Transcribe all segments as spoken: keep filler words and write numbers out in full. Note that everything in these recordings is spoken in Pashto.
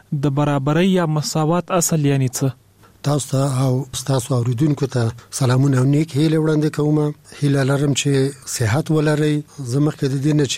د برابرۍ یا مساوات اصل یعنی څه؟ تاسو ته او تاسو اوریدونکو ته سلامونه او نیک هیله وړاندې کوم. هیله لرم چې صحت ولرئ. زه مخکې د دې نه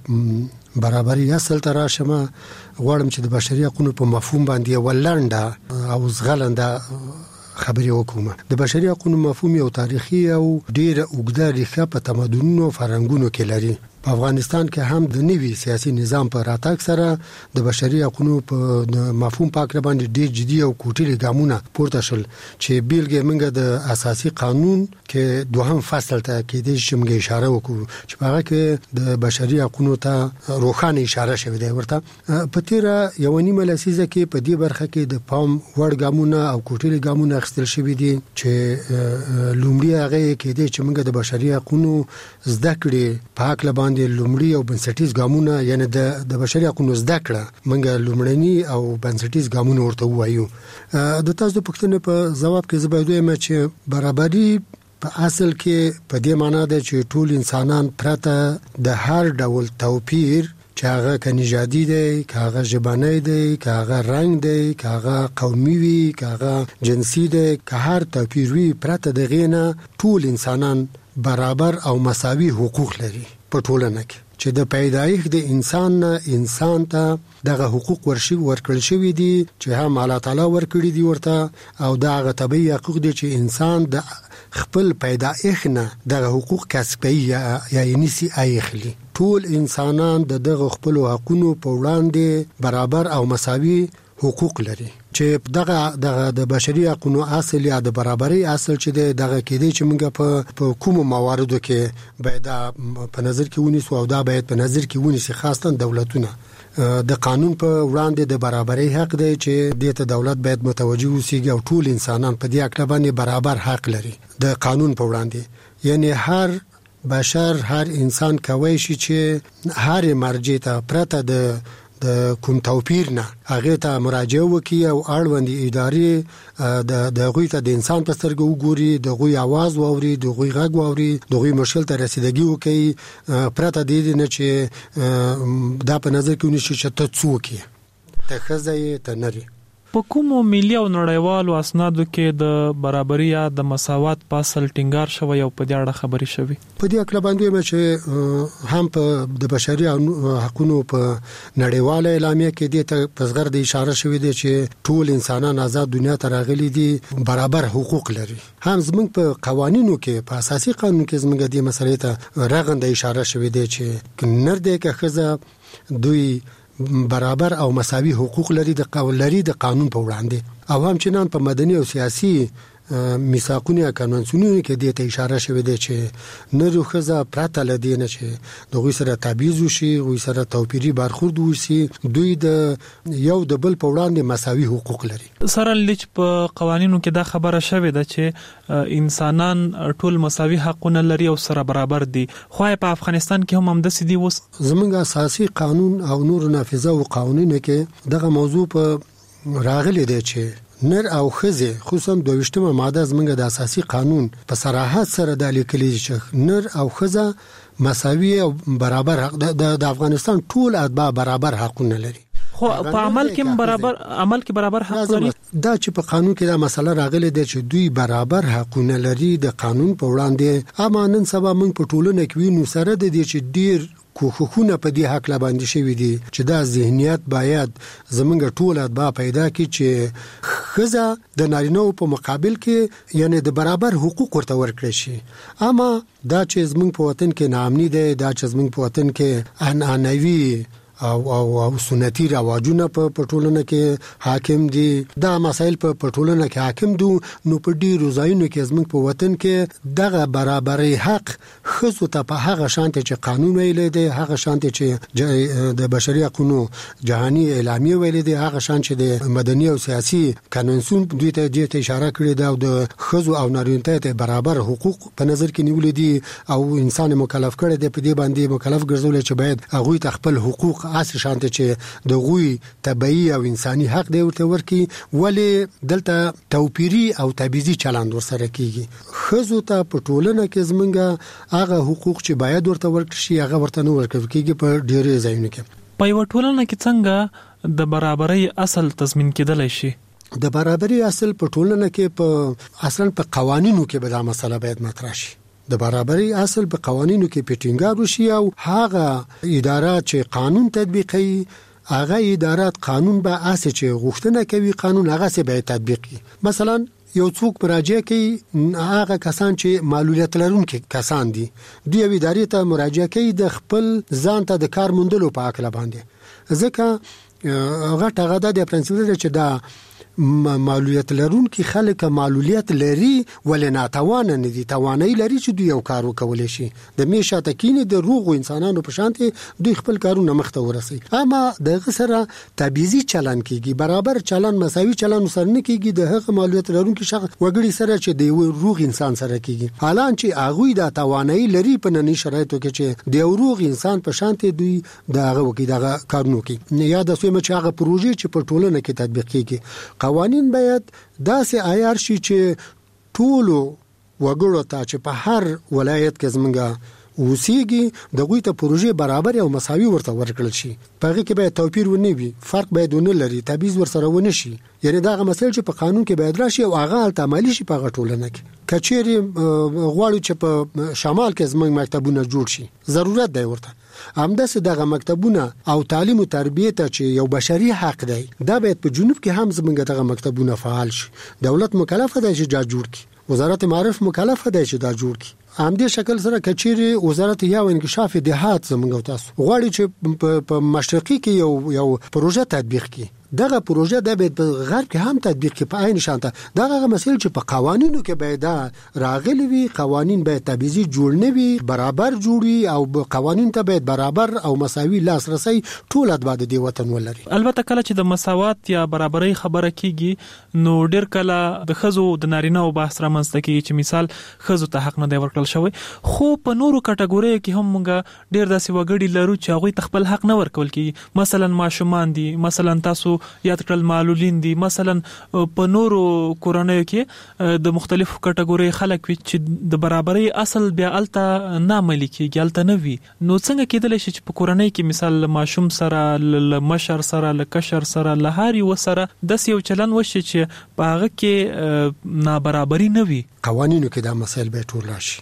چې برابرۍ اصل ته راشم غواړم چې د بشري حقوقو په مفهوم باندې ولنډه او زغلنده خبرې وکوم. د بشري حقوقو مفهوم یو تاریخي او ډېر اوږده ریښه په تمدنونو او فرهنګونو کې لري. په افغانستان کې هم د نوي سیاسي نظام په راتګ سره د بشري حقوقو په مفهوم پاک باندې ډېر جدي او کوټلي ګامونه پورته شول چې بیلګه منګه د اساسي قانون کې دوهم فصل ته کې د شمګه اشاره وکړو چې هغه کې د بشري حقوقو ته روخانه اشاره شوې ده. ورته په تیر یو نیمه لسیزه کې په دې برخه کې د پام وړ ګامونه او کوټلي ګامونه اخیستل شوې دي چې لومړی هغه کې د چې منګه د بشري حقوقو زده کړې پاک لبان د لومړی او بنسټیز ګامونه یعنی د د بشري حقوقو زده کړه منګه لومړنی او بنسټیز ګامونه ورته وایو. د تاسو د پوښتنې په جواب کې زبېدو یم چې برابرۍ په اصل کې په دې معنی ده چې ټول انسانان پرته د هر ډول توپیر چې هغه کنيجادي دی، که هغه ژبنی دی، که هغه رنگ دی، که هغه قومي وي، که هغه جنسي دی، که هر توپیر وي پرته د غینه ټول انسانان برابر او مساوي حقوق لري په ټولنه کې چې د پیدایښت د انسان نه انسان ته دغه حقوق ورشي ورکړل شوی دي چې هم الله تعالی ورکړي دي ورته او دغه طبيعي حقوق دي چې انسان د خپل پیدایښت نه دغه حقوق کسبي یا یعنی سي اخلي. ټول انسانان د دغه خپل حقوقو په وړاندې برابر او مساوي حقوق لري چې دغه دغه د بشري حقوقو اصل یا د برابرۍ اصل چې دغه کېدی چې موږ په کوم مواردو کې باید په نظر کې ونیسو او دا باید په نظر کې ونیسي خاصه دولتونه. د قانون په وړاندې د برابرۍ حق دی چې د ته دولت باید متوجه وسیږي او ټول انسانان په دې اړه باندې برابر حق لري د قانون په وړاندې. یعنی هر بشر هر انسان کوي شي چې هر مرجع ته پرته د د کوم توپیر نه هغه ته مراجعه وکي او اړوند ادارې د د غوي ته د انسان په سترګو وګوري، د غوي आवाज واوري، د غوي غږ واوري، د غوي مشکل ته رسیدګي وکي پرته د دې نه چې دا په نظر کې ونیسي چې ته څوک یې، ته ښځه یې، ته نر یې. په کومو ملي او نړیوالو اسنادو کې د برابرۍ یا د مساوات په اصل ټینګار شوی او په دې اړه خبرې شوی؟ په دې اړه باندې چې هم په د بشري حقوقو په نړیواله اعلامیه کې د ته پسغر د اشاره شوی دی چې ټول انسانان آزاد دنیا ته راغلي دي، برابر حقوق لري. هم زموږ په قوانینو کې په اساسي قانون کې زموږ د مسلې ته رغنده اشاره شوی دی چې نر دی که ښځه دوی برابر او مساوي حقوق لري د قانون لري د قانون په وړاندې. او هم چې نن په مدني او سیاسي میثاقونه کنونسیونونو کې د ته اشاره شوی دی چې نر او ښځه پرته لدی نه چې د غوي سره تبعیض وشي، غوي سره توپیری برخورد وشي، دوی د یو د بل په وړاندې مساوي حقوق لري. سره لچ په قوانینو کې دا خبره شوی ده چې انسانان ټول مساوي حقونه لري او سره برابر دي، خو په افغانستان کې هم همداسې دي. وس زمونږ اساسي قانون او نور نافذه او قوانینو کې دغه موضوع په راغلي دی چې نر او ښځه خصوصا دویشتمه ماده زمونږ د اساسي قانون په صراحت سره د لیکلي چې نر او ښځه مساوي او برابر حق د افغانستان ټول اتباع برابر حقونه لري. خو په عمل کې برابر عمل کې برابر حق لري. دا چې په قانون کې دا مسله راغلي ده چې دوی برابر حقونه لري د قانون په وړاندې. اما نن سبا موږ په ټولنه کې وینو سره د دې چې ډیر کوخونه په دې حق لباندې شوی دي چې دا ذهنیت باید زمونږ ټول اتباع پیدا کړي چې ښځه د نارینه په مقابل کې یعنی د برابر حقوق ورته ورکړي شي. اما دا چې زمونږ په وطن کې ناامني ده، دا چې زمونږ په وطن کې انانوي او او او سنتي رواجونه په پټولنه کې حاکم دي، دا مسائل په پټولنه کې حاکم دي، نو په ډیرو ځایونو کې زموږ په وطن کې دغه برابرۍ حق خصو ته په هغه شانته چې قانون ویلي دی، هغه شانته چې د بشري حقوقو جهاني اعلامیه ویلي دی، هغه شان چې د مدني او سیاسي قانونسون دوی ته د اشاره کړې ده او د خصو او نارینه ته برابر حقوق په نظر کې نیولې دي او انسان مکلف کړي دی په دې باندې مکلف ګرځول چې باید هغه ته خپل حقوق اساس شانته چې د غوي طبيعي او انساني حق دی ورته ورکی، ولی دلته توپیری او تبعیضي چلند ورسره کیږي. خزو ته په ټولنه کې زمونږه هغه حقوق چې باید ورته ورکړي شي هغه ورته نه ورکړي کیږي په ډیره ځایونو کې. په یو ټولنه کې څنګه د برابرۍ اصل تضمین کېدلی شي؟ د برابرۍ اصل په ټولنه کې په اصلا په قوانینو کې به دا مسله باید مطرح شي. د برابرۍ اصل په قوانینو کې پټینګار وشي او هغه ادارات چې قانون تطبیقوي هغه ادارات قانون به اساس چې غوښتنه کوي قانون هغه سه به تطبیق کړي. مثلا یو څوک مراجعه کوي هغه کسان چې معلولیت لرونکي کسان دي دوی ادارې ته مراجعه کوي د خپل ځان ته د کار موندلو په اړه باندې ځکه هغه ټاغه د پرنسپل چې دا معلولیت لرونکي خلک معلولیت لري ولې ناتوان نه دي توانای لري چې دوی یو کار وکولای شي د میشه تکینه د روغ انسانانو په شانتي دوی خپل کارونه مخته ورسي اما د غسره تبعیضي چلن کیږي برابر چلن مساوي چلن سره نه کیږي د هغه معلولیت لرونکي شخص وګړي سره چې د روغ انسان سره کیږي حالان چې هغه د توانای لري په ننني شرایطو کې چې د روغ انسان په شانتي دوی دغه وکي دغه کارونه کوي یا د سومه چې هغه پروژې چې په ټولنه کې تطبیق کیږي قوانین باید داسې عیار شي چې ټولو وګړو ته چې په هر ولایت کې زمونږه وسیږي دغه ته پروژې برابر او مساوي ورته ورکړل شي په هغه کې باید توپیر ونه وي فرق باید ونه لري تبعیض ورسره ونه شي یعنی دا غو مسایل چې په قانون کې باید راشي او هغه عملی شي په ټولنه کې کچېری غواړو چې په شمال کې زمونږ مکتبونه جوړ شي ضرورت دی ورته همداسې دغه مکتبونه او تعلیم او تربیه ته چې یو بشري حق دی دا باید په جنوب کې هم زمونږ دغه مکتبونه فعال شي دولت مکلف دی چې دا جوړ کړي وزارت معارف مکلف دی چې دا جوړ کړي همدې شکل سره کچېری وزارت یا انکشاف دهات زمونږ تاسو غواړي چې په مشرقي کې یو یو پروژه تطبیق کړي دغه پروژه د به غرب کې هم تطبیق کې په عین شانته دغه مسایل چې په قوانینو کې باید راغلي وي قوانین باید تبعیضي جوړ نه وي برابر جوړي او قوانین ته باید برابر او مساوي لاسرسي ټول ادباد دی وطن ولري. البته کله چې د مساوات یا برابرۍ خبره کیږي نو ډیر کله د خزو د نارینه او بحث رامنځته کیږي چې مثال خزو ته حق نه دی ورکړل شوی خو په نورو کټګوریو کې هم موږ ډیر داسې وګړي لرو چې هغه خپل حق نه ورکول کیږي مثلا ماشومان دي مثلا تاسو یاد کړل معلولین دي مثلا په نورو کورنیو کې د مختلفو کټګوري خلک چې د برابرۍ اصل بیا الته نه عملي کیږي الته نه وي نو څنګه کېدلی شي چې په کورنۍ کې مثال ماشوم سره ل مشر سره ل کشر سره ل هاري وسره د یو چلن وشي چې په هغه کې نابرابرۍ نه وي قوانینو کې دا مسایل به ټول راشي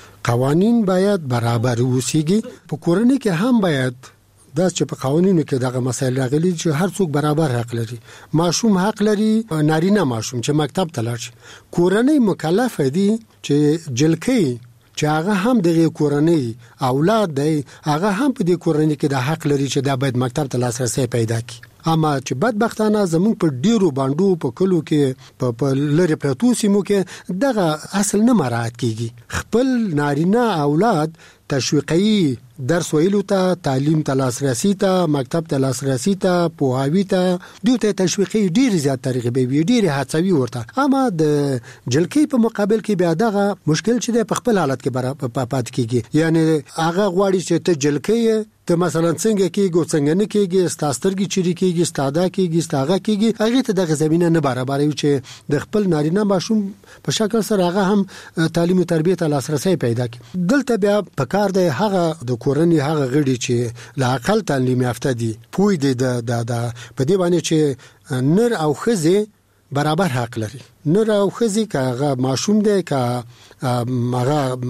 قوانین باید برابر اوسېږي په کورنۍ کې هم باید دا چې په قوانینو کې دغه مسایل راغلي چې هر څوک برابر حق لري ماشوم حق لري نارینه ماشوم چې مکتب ته لاړ شي کورنۍ مکلف دي چې جلکې چې هغه هم دغه کورنۍ اولاد دی هغه هم په دې کورنۍ کې د حق لري چې دا باید مکتب ته لاسرسي پیدا کړي اما چې بدبختانه زموږ په ډیرو باندې په کلو کې په لری پروتو سیمو کې دغه اصل نه مراعات کیږي خپل نارینه اولاد تشویقي درس ویلو ته تعلیم ته لاسرسي ته مکتب ته لاسرسي ته پوهاوی ته دوی ته تشویقي ډیر زیات طریقې به وي ډیر هڅوي ورته اما د جلکې په مقابل کې بیا دغه مشکل چې په خپل حالت کې برابر پات کیږي یعنی هغه غواړي چې ته جلکې ته مثلا څنګه کېږي څنګه نه کېږي ستاسترګي چيري کېږي ستاده کېږي ستاغه کېږي هغه ته د زمينه نه برابرې چې د خپل نارینه ماشوم په شکل سره هغه هم تعلیم او تربیه ته لاسرسي پیدا کړي دلته بیا په کار دی هغه د کورنۍ هغه غړي چې لا عقل تعلیم یافته دي پوی دي د د په دې باندې چې نر او خزه برابر حق لري نر او خزي که ماشوم دی که هغه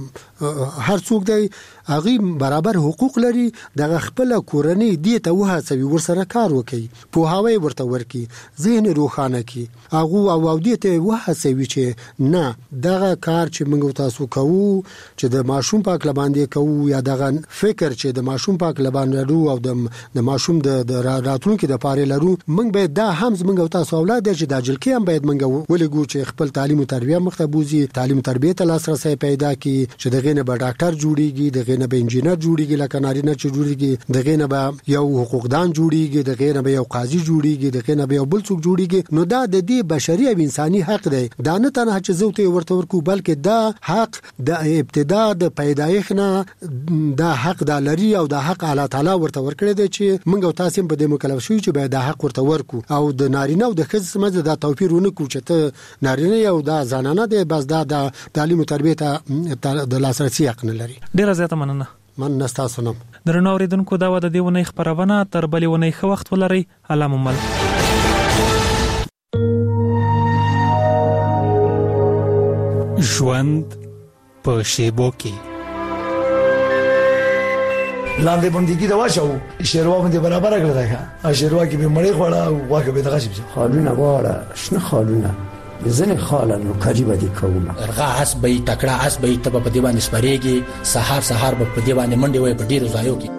هر څوک دی هغه برابر حقوق لري د خپل کورنۍ دی ته وهڅوي ورسره کار وکړي په هواي ورته ورکی ذهن روښانه کی هغه او او دی ته وهڅوي چې نه دغه کار چې موږ تاسو کوو چې د ماشوم پاک لباندې کوو یا دغه فکر چې د ماشوم پاک لباندې لرو او د ماشوم د راتلونکو د پاره لرو موږ به دا هم موږ تاسو اولاد چې د جلکې هم باید موږ ولګو چې خپل تعلیم او تربیه مخته بوزي تعلیم تربیه ته لاسرسي پیدا کی چې دغه نه به ډاکټر جوړیږي دغه نه به انجینر جوړیږي لکه نارینه چې جوړیږي دغه نه به یو حقوقدان جوړیږي دغه نه به یو قاضي جوړیږي دغه نه به یو بل څوک جوړیږي نو دا د دې بشري او انساني حق دی دا نه تنه چې زوته ورته ورکو بلکې دا حق د ابتدا د پیدایښت نه دا حق د لري او دا حق الله تعالی ورته ورکړي دی چې موږ تاسو په دې مکلف شو چې به دا حق ورته ورکو او د نارینه او د ښځې سمجه دا توپیرونه کو چې ته نارینه یو دا زنانه دی بس دا د تعلیم او تربیه ته د لاسرسي حق نه لري. ډیره زیاته مننه. من نستاسو نم. درنو اوریدونکو دا و د دې ونې خبرونه تر بلې ونې ښه وخت ولرئ. الله مو مل. ژوند په شیبو کې لاندې بندګي دا واچو شیروا باندې برابر کړل دا شیروا کې به مړې خوړه او واګه به دغه شي خالونه واړه شنه خالونه زنه خالانو قریب دي کومه ارغا اس به تکړه اس به تب په دی باندې سپریږي سحر سحر په دی باندې منډي وي په ډیرو ځایو کې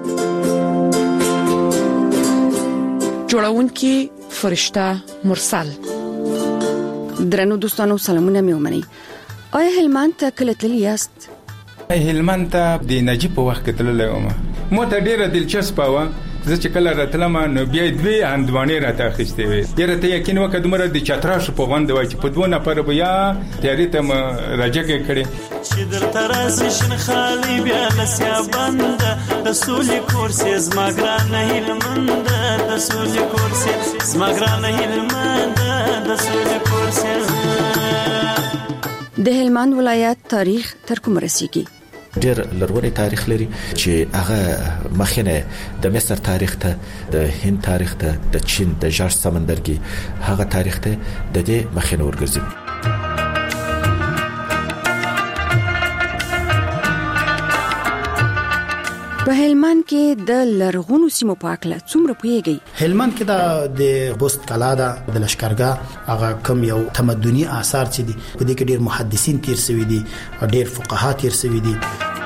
جوړون کې فرشتہ مرسل. درنو دوستانو سلامونه مې ومنئ. آیا هلمند ته کله تللی یاست؟ هلمند ته د نجیب په وخت کې تللی وم. مو ته ډیره دلچسپه وه. زه چې کله راتلم نو بیا دوی هندوانې راته اخیستې وې. یاره ته یقین وکړه دومره د چتراشو په غونډه وای چې په دوه نفره به یا تیارې ته م راجګې کړې چې درته راسي شین خالي بیا لسیا بند د سولې کورسې زما ګرانه هلمند د سولې کورسې زما ګرانه هلمند د سولې کورسې. د هلمند ولایت تاریخ تر کوم رسیږي؟ ډېر لرغونی تاریخ لري چې هغه مخینه د مصر تاریخ ته د هند تاریخ ته د چین د جارج سمندرګي هغه تاریخ ته د دې مخینه ورګرځي. په هلمند کې د لرغونو سیمو په اړه څومره پوهیږئ؟ هلمند کې دا د بوست کلا ده د لشکرګاه هغه کم یو تمدني آثار چې دي په دې کې ډېر محدثین تیر شوي دي او ډېر فقها تیر شوي دي.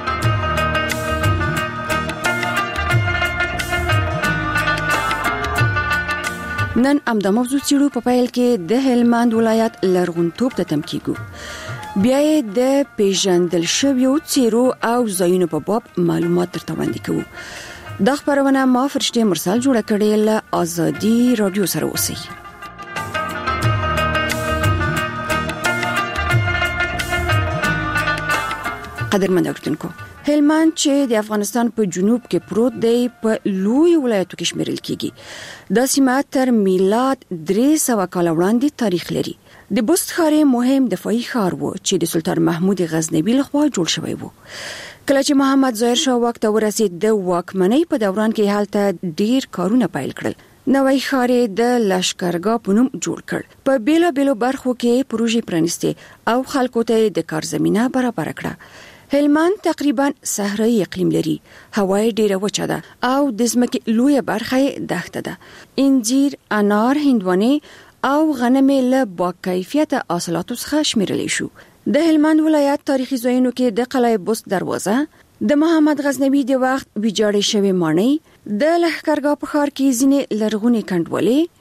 نن امدا موضوع چیرو په پیل کې د هلمند ولایت لرغونتوب ته تم کیږو. بیا د پیژندل شویو چیرو او ځایونو په باب معلومات درته وړاندې کوو. دا خبرونه ما فرشته مرسل جوړه کړې له ازادي رادیو سره اوسئ. قدرمن اوریدونکو، هلمند چې د افغانستان په جنوب کې پروت دی په لوی ولایتو کې شمیرل کیږي. دا سیمه تر میلاد درې سوه کال وړاندې تاریخ لري. د بست ښار مهم دفاعي ښار و چې د سلطان محمود غزنوي لخوا جوړ شوی و. کله چې محمد ظاهر شاه واک ته ورسید د واکمنۍ په دوران کې هلته ډیر کارونه پیل کړل. نوی ښار د لشکرګاه په نوم جوړ کړ. په بیلا بیلو برخو کې پروژې پرانیستې او خلکو ته د کار زمينه برابر کړه. هلمند تقریبا صحرایي اقلیم لري. هوا ډیره وچه ده او د ځمکې لویه برخه دښته ده. انجیر، انار، هندوانې او غنم له با کیفیت حاصلاتو څخه شمیرل شو. د هلمند ولایت تاریخي ځایونو کې د قلعه بست دروازه، د محمد غزنوي د وخت ویجاړې شوی ماڼۍ، د لښکرګاه په ښار کې ځینې لرغونې کنډوالې،